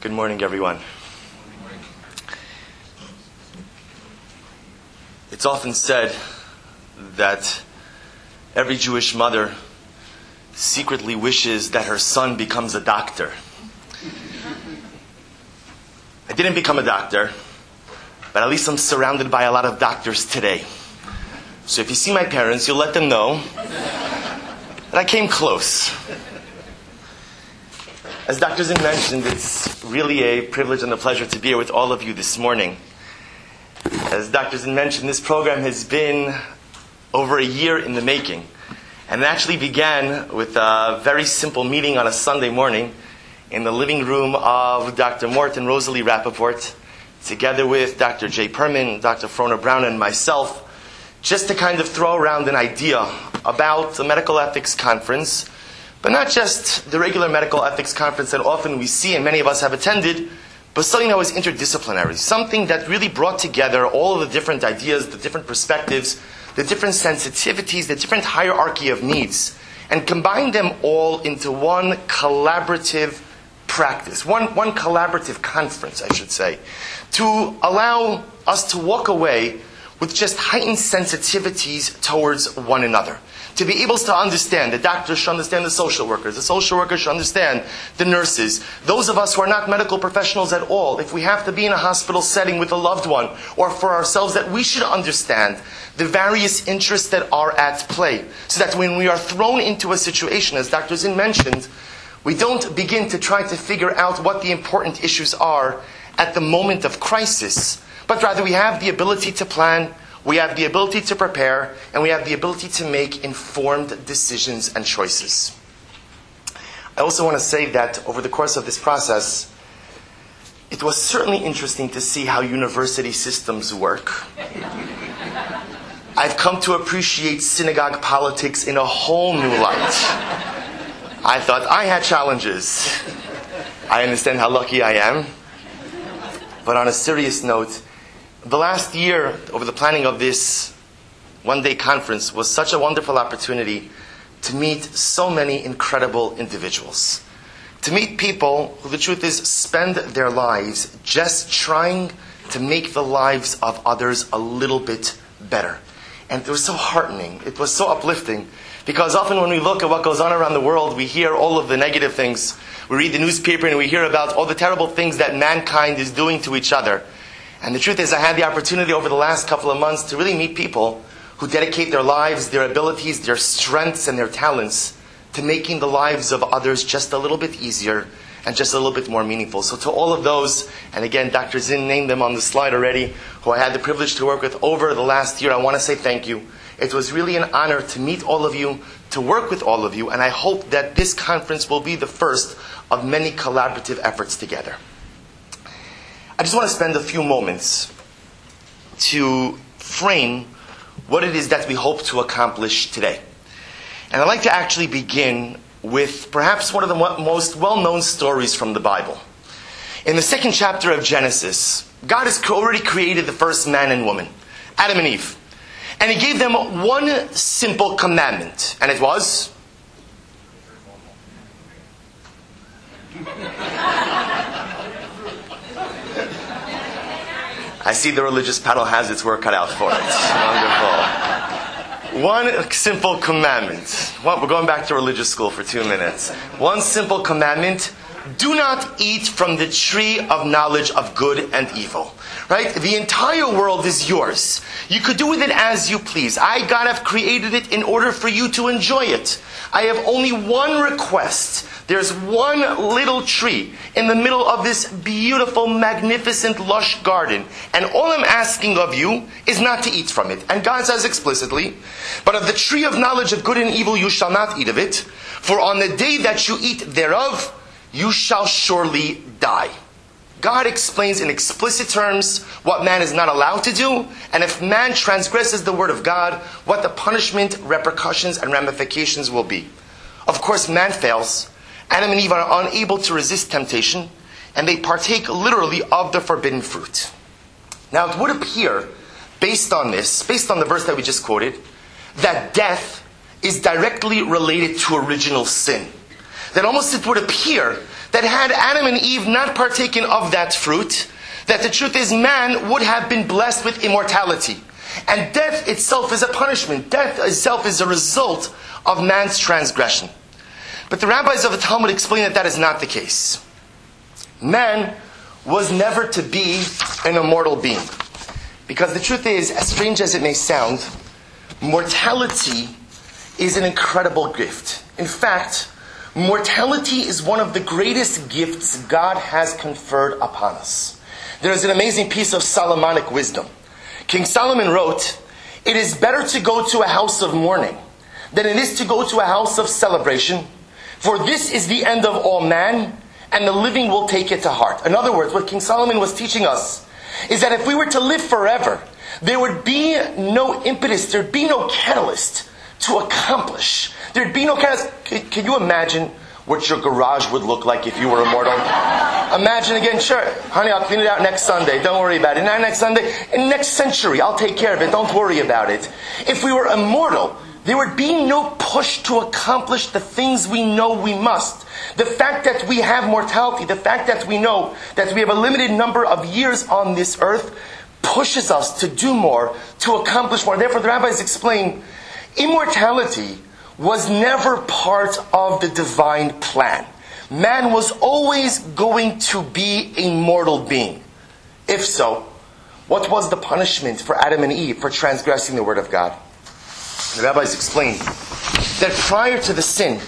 Good morning, everyone. It's often said that every Jewish mother secretly wishes that her son becomes a doctor. I didn't become a doctor, but at least I'm surrounded by a lot of doctors today. So if you see my parents, you'll let them know that I came close. As Dr. Zinn mentioned, it's really a privilege and a pleasure to be here with all of you this morning. As Dr. Zinn mentioned, this program has been over a year in the making. And it actually began with a very simple meeting on a Sunday morning in the living room of Dr. Mort and Rosalie Rappaport, together with Dr. Jay Perman, Dr. Frona Brown, and myself, just to kind of throw around an idea about the medical ethics conference, but not just the regular medical ethics conference that often we see and many of us have attended, but something that was interdisciplinary, something that really brought together all of the different ideas, the different perspectives, the different sensitivities, the different hierarchy of needs, and combined them all into one collaborative practice, one collaborative conference, I should say, to allow us to walk away with just heightened sensitivities towards one another. To be able to understand, the doctors should understand the social workers should understand the nurses, those of us who are not medical professionals at all, if we have to be in a hospital setting with a loved one, or for ourselves, that we should understand the various interests that are at play, so that when we are thrown into a situation, as Dr. Zinn mentioned, we don't begin to try to figure out what the important issues are at the moment of crisis, but rather we have the ability to plan, we have the ability to prepare, and we have the ability to make informed decisions and choices. I also want to say that over the course of this process, it was certainly interesting to see how university systems work. I've come to appreciate synagogue politics in a whole new light. I thought I had challenges. I understand how lucky I am. But on a serious note, the last year, over the planning of this one-day conference, was such a wonderful opportunity to meet so many incredible individuals. To meet people who, the truth is, spend their lives just trying to make the lives of others a little bit better. And it was so heartening. It was so uplifting. Because often when we look at what goes on around the world, we hear all of the negative things. We read the newspaper and we hear about all the terrible things that mankind is doing to each other. And the truth is, I had the opportunity over the last couple of months to really meet people who dedicate their lives, their abilities, their strengths, and their talents to making the lives of others just a little bit easier and just a little bit more meaningful. So to all of those, and again, Dr. Zinn named them on the slide already, who I had the privilege to work with over the last year, I want to say thank you. It was really an honor to meet all of you, to work with all of you, and I hope that this conference will be the first of many collaborative efforts together. I just want to spend a few moments to frame what it is that we hope to accomplish today. And I'd like to actually begin with perhaps one of the most well-known stories from the Bible. In the second chapter of Genesis, God has already created the first man and woman, Adam and Eve. And He gave them one simple commandment, and it was... I see the religious panel has its work cut out for it. Wonderful. One simple commandment. We're going back to religious school for 2 minutes. One simple commandment. Do not eat from the tree of knowledge of good and evil. Right? The entire world is yours. You could do with it as you please. God have created it in order for you to enjoy it. I have only one request. There's one little tree in the middle of this beautiful, magnificent, lush garden. And all I'm asking of you is not to eat from it. And God says explicitly, but of the tree of knowledge of good and evil you shall not eat of it. For on the day that you eat thereof, you shall surely die. God explains in explicit terms what man is not allowed to do, and if man transgresses the word of God, what the punishment, repercussions, and ramifications will be. Of course, man fails. Adam and Eve are unable to resist temptation, and they partake literally of the forbidden fruit. Now, it would appear, based on the verse that we just quoted, that death is directly related to original sin. That almost it would appear that had Adam and Eve not partaken of that fruit, that the truth is man would have been blessed with immortality. And death itself is a punishment. Death itself is a result of man's transgression. But the rabbis of the Talmud explain that that is not the case. Man was never to be an immortal being. Because the truth is, as strange as it may sound, mortality is an incredible gift. In fact, mortality is one of the greatest gifts God has conferred upon us. There is an amazing piece of Solomonic wisdom. King Solomon wrote, "It is better to go to a house of mourning than it is to go to a house of celebration. For this is the end of all man, and the living will take it to heart." In other words, what King Solomon was teaching us is that if we were to live forever, there would be no impetus, there'd be no catalyst to accomplish. There'd be no catalyst. Can you imagine what your garage would look like if you were immortal? Imagine again, sure, honey, I'll clean it out next Sunday. Don't worry about it. Not next Sunday, in next century, I'll take care of it. Don't worry about it. If we were immortal, there would be no push to accomplish the things we know we must. The fact that we have mortality, the fact that we know that we have a limited number of years on this earth, pushes us to do more, to accomplish more. Therefore, the rabbis explain, immortality was never part of the divine plan. Man was always going to be a mortal being. If so, what was the punishment for Adam and Eve for transgressing the word of God? The rabbis explain that prior to the sin,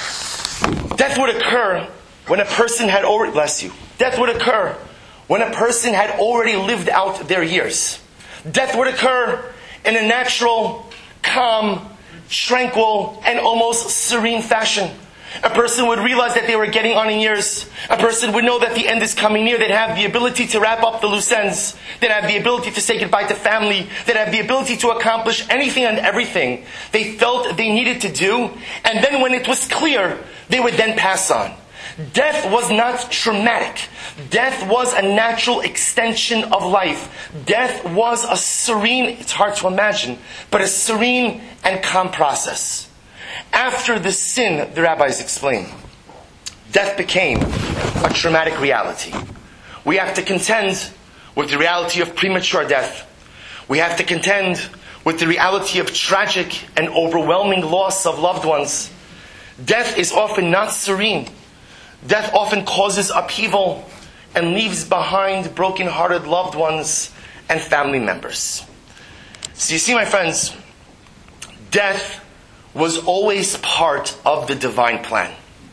death would occur when a person had already, bless you, death would occur when a person had already lived out their years. Death would occur in a natural, calm, tranquil, and almost serene fashion. A person would realize that they were getting on in years. A person would know that the end is coming near. They'd have the ability to wrap up the loose ends. They'd have the ability to say goodbye to family. They'd have the ability to accomplish anything and everything they felt they needed to do. And then when it was clear, they would then pass on. Death was not traumatic. Death was a natural extension of life. Death was a serene, it's hard to imagine, but a serene and calm process. After the sin, the rabbis explain, death became a traumatic reality. We have to contend with the reality of premature death. We have to contend with the reality of tragic and overwhelming loss of loved ones. Death is often not serene. Death often causes upheaval and leaves behind broken-hearted loved ones and family members. So you see, my friends, death was always part of the divine plan.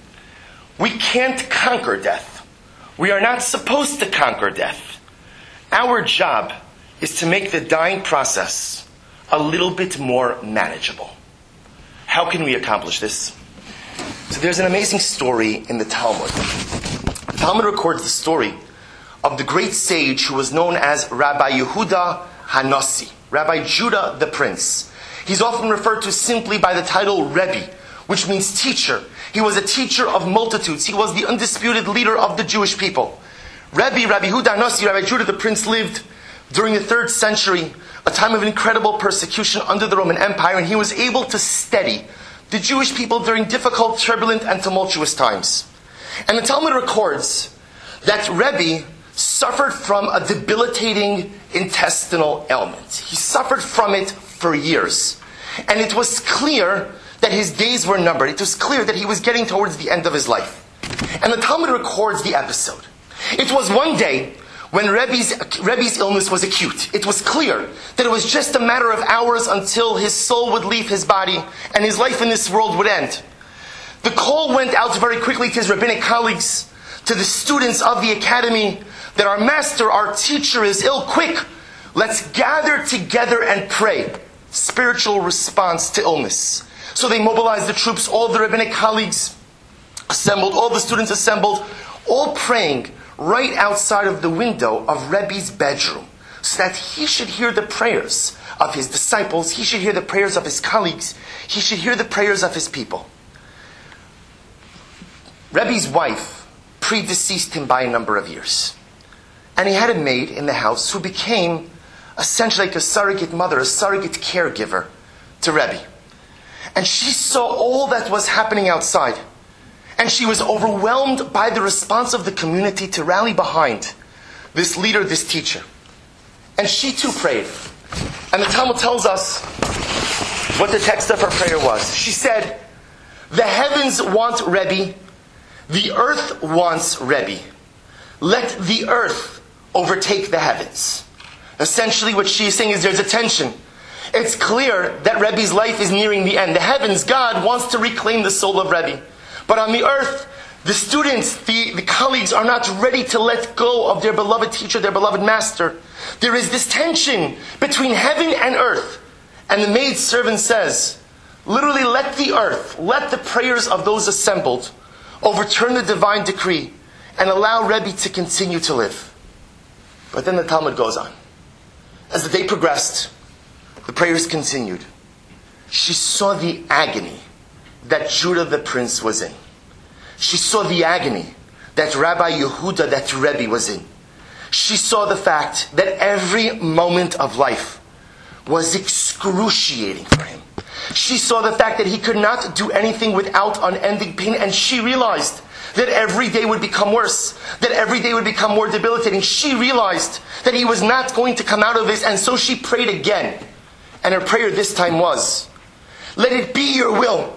We can't conquer death. We are not supposed to conquer death. Our job is to make the dying process a little bit more manageable. How can we accomplish this? So there's an amazing story in the Talmud. The Talmud records the story of the great sage who was known as Rabbi Yehuda Hanassi, Rabbi Judah the Prince. He's often referred to simply by the title Rebbe, which means teacher. He was a teacher of multitudes. He was the undisputed leader of the Jewish people. Rabbi Yehuda Hanassi, Rabbi Judah the Prince, lived during the 3rd century, a time of incredible persecution under the Roman Empire, and he was able to steady the Jewish people during difficult, turbulent, and tumultuous times. And the Talmud records that Rebbe suffered from a debilitating intestinal ailment. He suffered from it for years. And it was clear that his days were numbered. It was clear that he was getting towards the end of his life. And the Talmud records the episode. It was one day when Rebbe's illness was acute. It was clear that it was just a matter of hours until his soul would leave his body and his life in this world would end. The call went out very quickly to his rabbinic colleagues, to the students of the academy, that our master, our teacher is ill. Quick, let's gather together and pray. Spiritual response to illness. So they mobilized the troops, all the rabbinic colleagues assembled, all the students assembled, all praying right outside of the window of Rebbe's bedroom, so that he should hear the prayers of his disciples, he should hear the prayers of his colleagues, he should hear the prayers of his people. Rebbe's wife predeceased him by a number of years. And he had a maid in the house who became essentially like a surrogate mother, a surrogate caregiver to Rebbe. And she saw all that was happening outside. And she was overwhelmed by the response of the community to rally behind this leader, this teacher. And she too prayed. And the Talmud tells us what the text of her prayer was. She said, "The heavens want Rebbe, the earth wants Rebbe. Let the earth overtake the heavens." Essentially what she is saying is there's a tension. It's clear that Rebbe's life is nearing the end. The heavens, God wants to reclaim the soul of Rebbe. But on the earth, the students, the colleagues are not ready to let go of their beloved teacher, their beloved master. There is this tension between heaven and earth. And the maid servant says, literally, let the earth, let the prayers of those assembled overturn the divine decree and allow Rebbe to continue to live. But then the Talmud goes on. As the day progressed, the prayers continued. She saw the agony that Judah the prince was in. She saw the agony that Rabbi Yehuda, that Rebbe, was in. She saw the fact that every moment of life was excruciating for him. She saw the fact that he could not do anything without unending pain, and she realized that every day would become worse, that every day would become more debilitating. She realized that he was not going to come out of this, and so she prayed again. And her prayer this time was, let it be your will,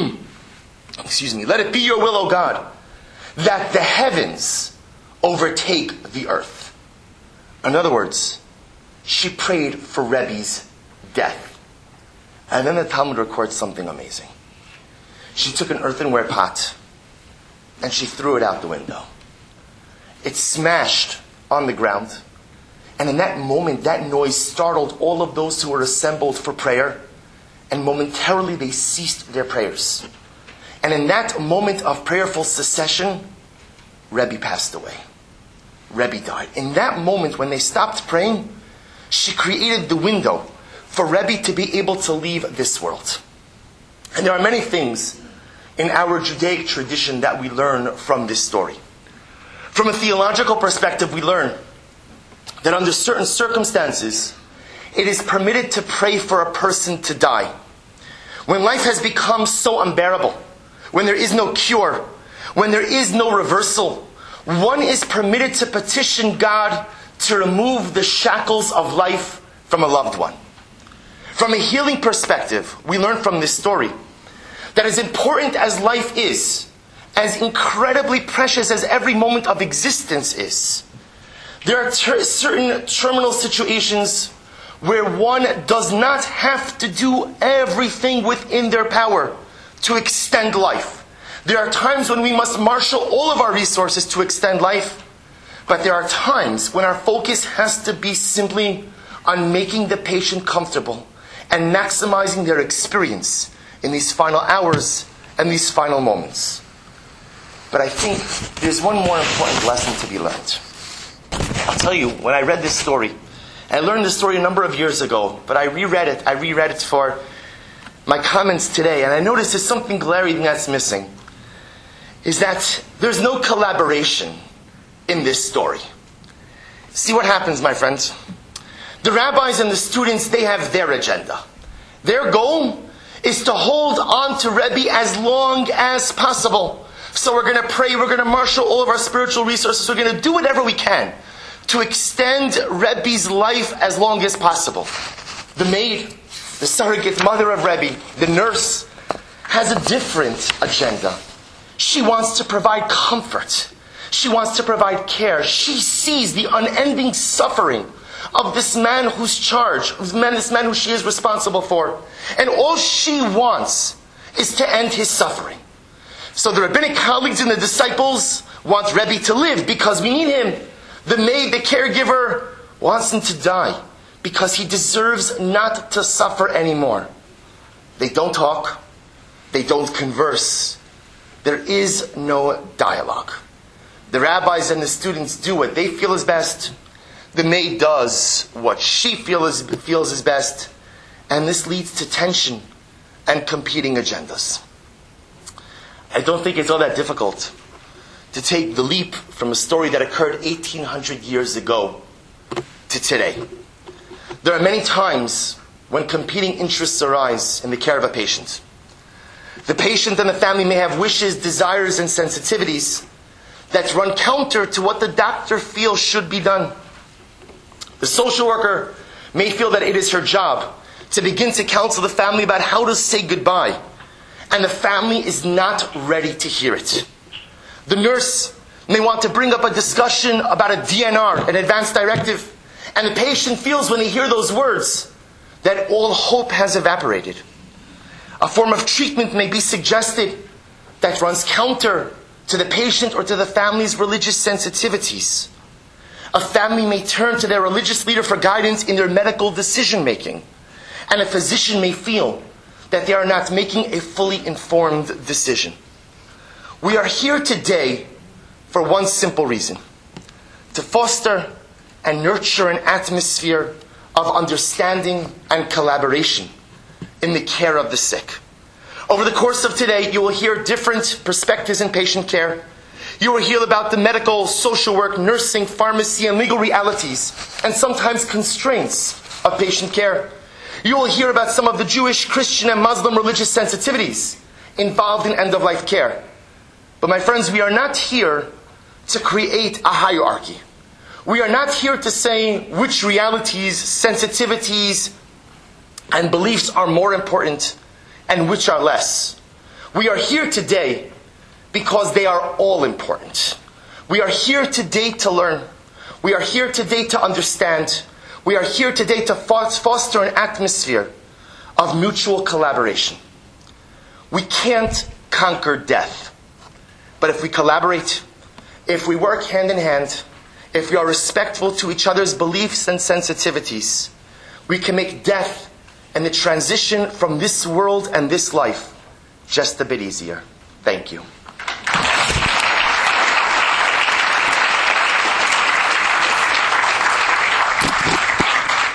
let it be your will, O God, that the heavens overtake the earth. In other words, she prayed for Rebbe's death. And then the Talmud records something amazing. She took an earthenware pot and she threw it out the window. It smashed on the ground. And in that moment, that noise startled all of those who were assembled for prayer. And momentarily they ceased their prayers. And in that moment of prayerful cessation, Rebbe passed away. Rebbe died. In that moment when they stopped praying, she created the window for Rebbe to be able to leave this world. And there are many things in our Judaic tradition that we learn from this story. From a theological perspective, we learn that under certain circumstances, it is permitted to pray for a person to die. When life has become so unbearable, when there is no cure, when there is no reversal, one is permitted to petition God to remove the shackles of life from a loved one. From a healing perspective, we learn from this story that as important as life is, as incredibly precious as every moment of existence is, there are certain terminal situations where one does not have to do everything within their power to extend life. There are times when we must marshal all of our resources to extend life, but there are times when our focus has to be simply on making the patient comfortable and maximizing their experience in these final hours and these final moments. But I think there's one more important lesson to be learned. I'll tell you, when I read this story, I learned this story a number of years ago, but I reread it for my comments today, and I noticed there's something glaring that's missing. Is that there's no collaboration in this story. See what happens, my friends? The rabbis and the students, they have their agenda. Their goal is to hold on to Rebbe as long as possible. So we're going to pray, we're going to marshal all of our spiritual resources, we're going to do whatever we can to extend Rebbe's life as long as possible. The maid, the surrogate mother of Rebbe, the nurse, has a different agenda. She wants to provide comfort. She wants to provide care. She sees the unending suffering of this man this man who she is responsible for. And all she wants is to end his suffering. So the rabbinic colleagues and the disciples want Rebbe to live because we need him. The maid, the caregiver, wants him to die because he deserves not to suffer anymore. They don't talk. They don't converse. There is no dialogue. The rabbis and the students do what they feel is best. The maid does what she feels is best. And this leads to tension and competing agendas. I don't think it's all that difficult to take the leap from a story that occurred 1800 years ago to today. There are many times when competing interests arise in the care of a patient. The patient and the family may have wishes, desires, and sensitivities that run counter to what the doctor feels should be done. The social worker may feel that it is her job to begin to counsel the family about how to say goodbye, and the family is not ready to hear it. The nurse may want to bring up a discussion about a DNR, an advance directive, and the patient feels when they hear those words that all hope has evaporated. A form of treatment may be suggested that runs counter to the patient or to the family's religious sensitivities. A family may turn to their religious leader for guidance in their medical decision-making, and a physician may feel that they are not making a fully informed decision. We are here today for one simple reason: to foster and nurture an atmosphere of understanding and collaboration in the care of the sick. Over the course of today, you will hear different perspectives in patient care. You will hear about the medical, social work, nursing, pharmacy, and legal realities, and sometimes constraints of patient care. You will hear about some of the Jewish, Christian, and Muslim religious sensitivities involved in end-of-life care. But my friends, we are not here to create a hierarchy. We are not here to say which realities, sensitivities, and beliefs are more important and which are less. We are here today because they are all important. We are here today to learn. We are here today to understand. We are here today to foster an atmosphere of mutual collaboration. We can't conquer death. But if we collaborate, if we work hand in hand, if we are respectful to each other's beliefs and sensitivities, we can make death and the transition from this world and this life just a bit easier. Thank you.